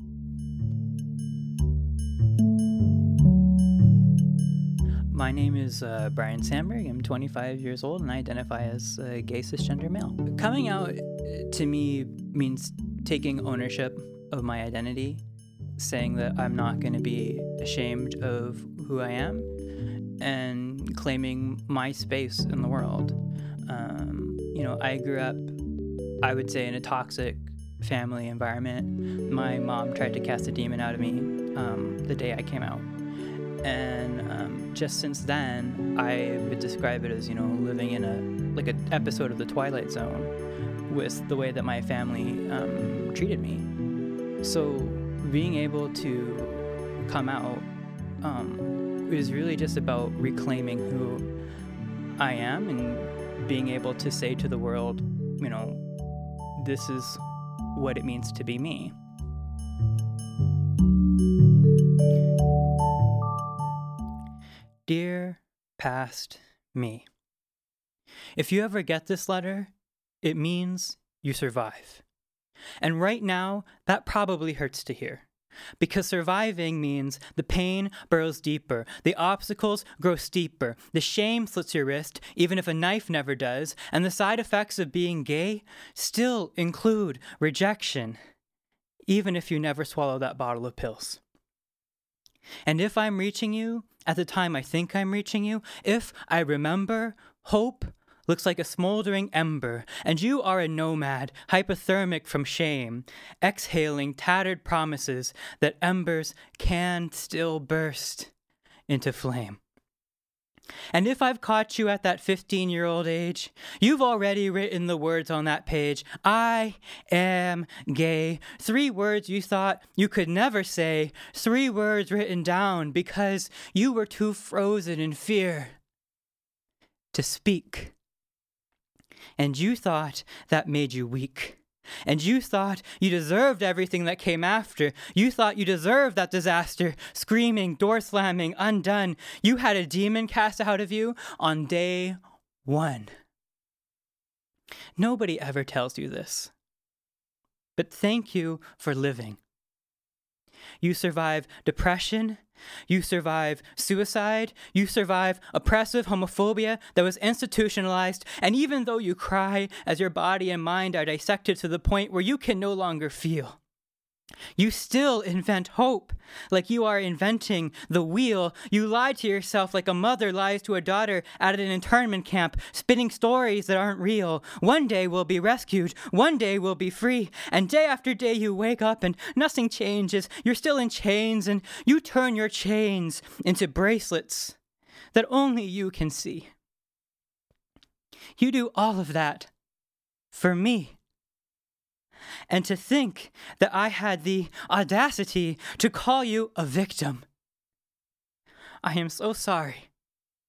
My name is Brian Sandberg. I'm 25 years old and I identify as a gay cisgender male. Coming out to me means taking ownership of my identity, saying that I'm not going to be ashamed of who I am, and claiming my space in the world. I grew up, I would say, in a toxic family environment. My mom tried to cast a demon out of me the day I came out. And just since then, I would describe it as, living in an episode of The Twilight Zone with the way that my family treated me. So being able to come out is really just about reclaiming who I am and being able to say to the world, this is what it means to be me. Dear past me, if you ever get this letter, it means you survive. And right now, that probably hurts to hear. Because surviving means the pain burrows deeper, the obstacles grow steeper, the shame slits your wrist, even if a knife never does, and the side effects of being gay still include rejection, even if you never swallow that bottle of pills. And if I'm reaching you at the time I think I'm reaching you, if I remember, hope looks like a smoldering ember, and you are a nomad, hypothermic from shame, exhaling tattered promises that embers can still burst into flame. And if I've caught you at that 15-year-old age, you've already written the words on that page, I am gay. 3 words you thought you could never say, 3 words written down because you were too frozen in fear to speak. And you thought that made you weak. And you thought you deserved everything that came after. You thought you deserved that disaster, screaming, door slamming, undone. You had a demon cast out of you on day 1. Nobody ever tells you this. But thank you for living. You survive depression. You survive suicide. You survive oppressive homophobia that was institutionalized. And even though you cry as your body and mind are dissected to the point where you can no longer feel, you still invent hope like you are inventing the wheel. You lie to yourself like a mother lies to a daughter at an internment camp, spinning stories that aren't real. One day we'll be rescued. One day we'll be free. And day after day you wake up and nothing changes. You're still in chains, and you turn your chains into bracelets that only you can see. You do all of that for me. And to think that I had the audacity to call you a victim. I am so sorry.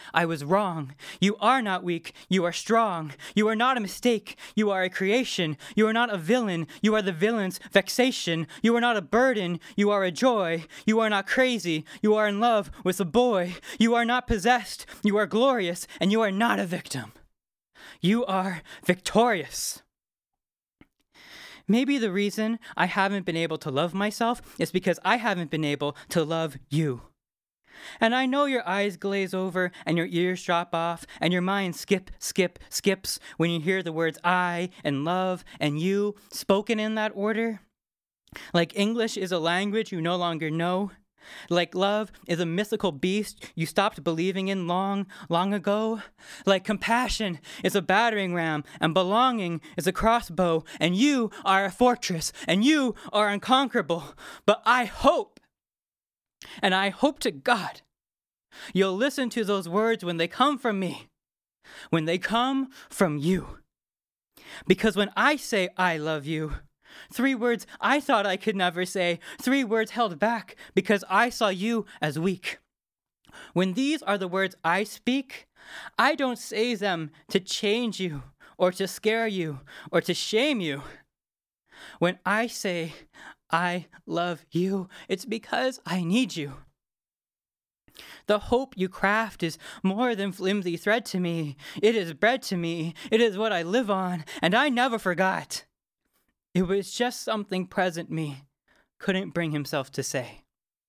I was wrong. You are not weak. You are strong. You are not a mistake. You are a creation. You are not a villain. You are the villain's vexation. You are not a burden. You are a joy. You are not crazy. You are in love with a boy. You are not possessed. You are glorious, and you are not a victim. You are victorious. Maybe the reason I haven't been able to love myself is because I haven't been able to love you. And I know your eyes glaze over and your ears drop off and your mind skips when you hear the words I and love and you spoken in that order. Like English is a language you no longer know. Like love is a mythical beast you stopped believing in long ago. Like compassion is a battering ram and belonging is a crossbow and you are a fortress and you are unconquerable. But I hope, and I hope to God, you'll listen to those words when they come from me, when they come from you. Because when I say I love you, 3 words I thought I could never say, 3 words held back because I saw you as weak. When these are the words I speak, I don't say them to change you or to scare you or to shame you. When I say I love you, it's because I need you. The hope you craft is more than flimsy thread to me. It is bread to me. It is what I live on, and I never forgot. It was just something present me couldn't bring himself to say.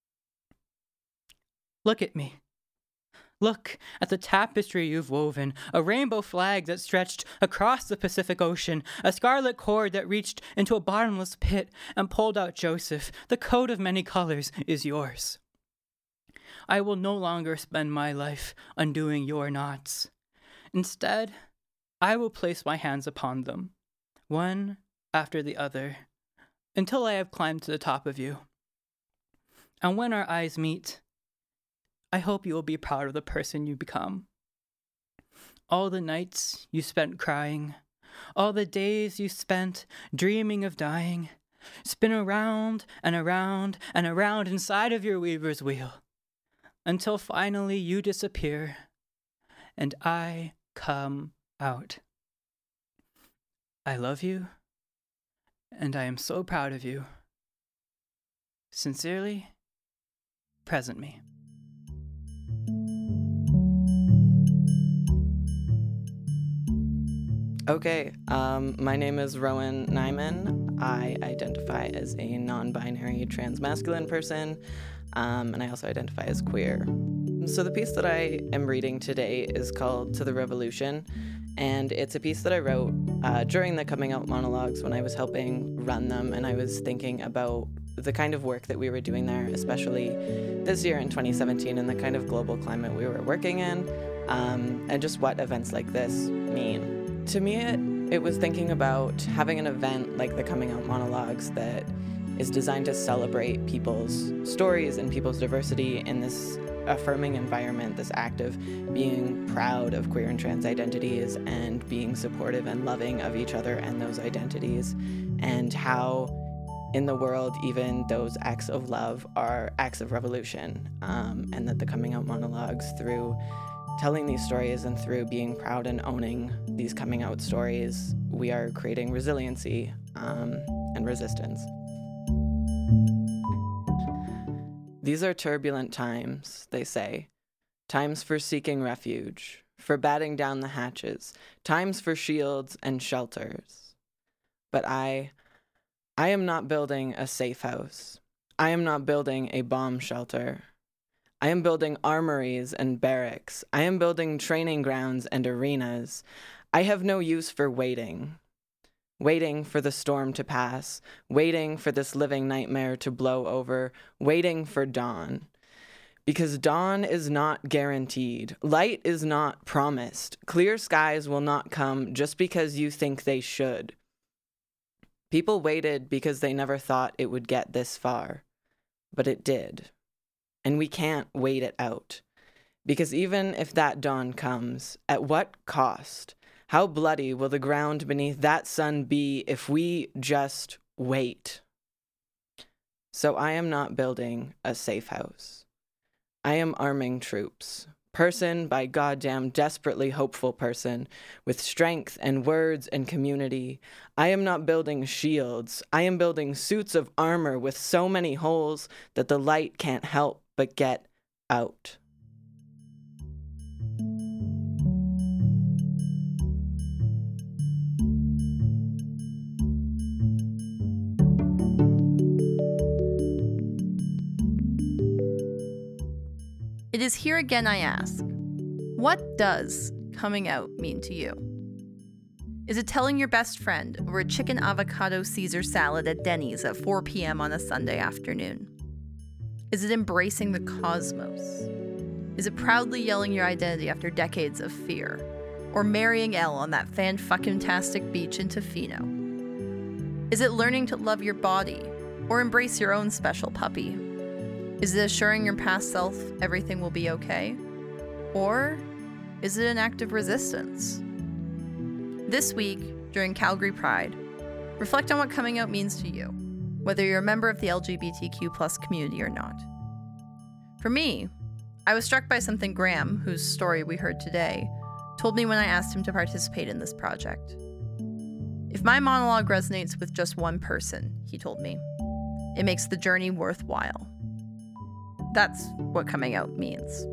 Look at me. Look at the tapestry you've woven, a rainbow flag that stretched across the Pacific Ocean, a scarlet cord that reached into a bottomless pit and pulled out Joseph. The coat of many colors is yours. I will no longer spend my life undoing your knots. Instead, I will place my hands upon them, one after the other, until I have climbed to the top of you. And when our eyes meet, I hope you will be proud of the person you become. All the nights you spent crying, all the days you spent dreaming of dying, spin around and around and around inside of your weaver's wheel, until finally you disappear and I come out. I love you. And I am so proud of you. Sincerely, Present Me. Okay, my name is Rowan Nyman. I identify as a non-binary transmasculine person, and I also identify as queer. So the piece that I am reading today is called To the Revolution, and it's a piece that I wrote during the coming out monologues when I was helping run them, and I was thinking about the kind of work that we were doing there, especially this year in 2017, and the kind of global climate we were working in, and just what events like this mean. To me, it was thinking about having an event like the Coming Out Monologues that is designed to celebrate people's stories and people's diversity in this affirming environment, this act of being proud of queer and trans identities and being supportive and loving of each other and those identities, and how in the world even those acts of love are acts of revolution, and that the Coming Out Monologues, through telling these stories and through being proud and owning these coming out stories, we are creating resiliency and resistance. These are turbulent times, they say. Times for seeking refuge, for batting down the hatches, times for shields and shelters. But I am not building a safe house. I am not building a bomb shelter. I am building armories and barracks. I am building training grounds and arenas. I have no use for waiting. Waiting for the storm to pass, waiting for this living nightmare to blow over, waiting for dawn. Because dawn is not guaranteed. Light is not promised. Clear skies will not come just because you think they should. People waited because they never thought it would get this far. But it did. And we can't wait it out. Because even if that dawn comes, at what cost? How bloody will the ground beneath that sun be if we just wait? So I am not building a safe house. I am arming troops, person by goddamn desperately hopeful person, with strength and words and community. I am not building shields. I am building suits of armor with so many holes that the light can't help but get out. It is here again I ask, what does coming out mean to you? Is it telling your best friend over a chicken avocado Caesar salad at Denny's at 4 p.m. on a Sunday afternoon? Is it embracing the cosmos? Is it proudly yelling your identity after decades of fear? Or marrying Elle on that fan-fucking-tastic beach in Tofino? Is it learning to love your body or embrace your own special puppy? Is it assuring your past self everything will be okay? Or is it an act of resistance? This week, during Calgary Pride, reflect on what coming out means to you, whether you're a member of the LGBTQ+ community or not. For me, I was struck by something Graham, whose story we heard today, told me when I asked him to participate in this project. If my monologue resonates with just one person, he told me, it makes the journey worthwhile. That's what coming out means.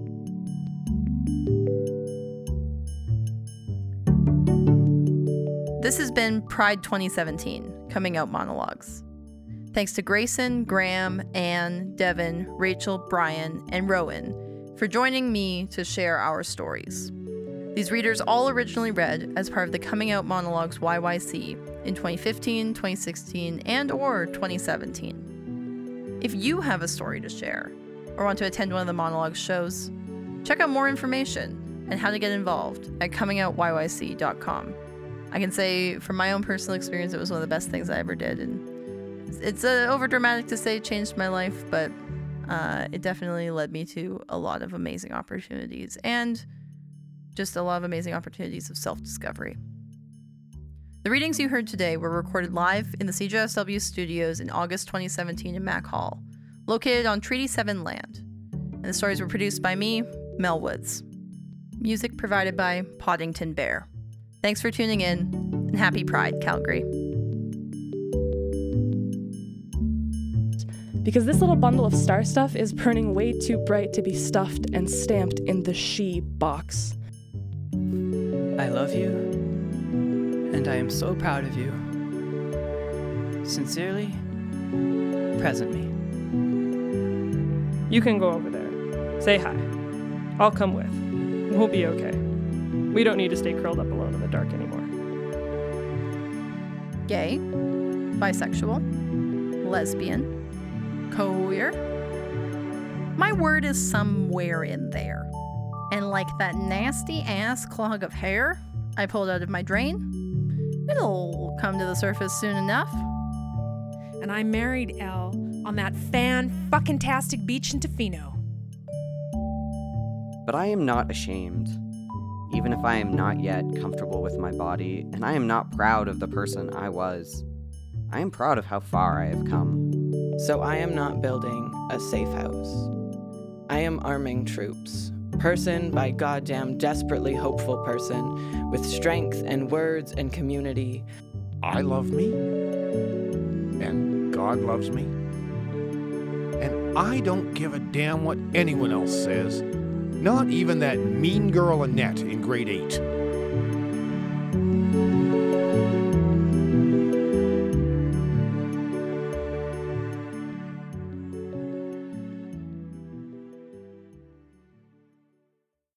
This has been Pride 2017, Coming Out Monologues. Thanks to Grayson, Graham, Anne, Devin, Rachel, Brian, and Rowan for joining me to share our stories. These readers all originally read as part of the Coming Out Monologues YYC in 2015, 2016, and or 2017. If you have a story to share or want to attend one of the monologue shows, check out more information and how to get involved at comingoutyyc.com. I can say from my own personal experience, it was one of the best things I ever did. And it's overdramatic to say it changed my life, but it definitely led me to a lot of amazing opportunities and just a lot of amazing opportunities of self-discovery. The readings you heard today were recorded live in the CJSW studios in August 2017 in Mac Hall, located on Treaty 7 land. And the stories were produced by me, Mel Woods. Music provided by Poddington Bear. Thanks for tuning in, and happy Pride, Calgary. Because this little bundle of star stuff is burning way too bright to be stuffed and stamped in the she box. I love you, and I am so proud of you. Sincerely, Present Me. You can go over there. Say hi. I'll come with. We'll be okay. We don't need to stay curled up alone in the dark anymore. Gay, bisexual, lesbian, queer. My word is somewhere in there. And like that nasty ass clog of hair I pulled out of my drain, it'll come to the surface soon enough. And I married Elle on that fan-fucking-tastic beach in Tofino. But I am not ashamed, even if I am not yet comfortable with my body, and I am not proud of the person I was. I am proud of how far I have come. So I am not building a safe house. I am arming troops, person by goddamn desperately hopeful person, with strength and words and community. I love me, and God loves me, and I don't give a damn what anyone else says, not even that mean girl Annette in grade 8.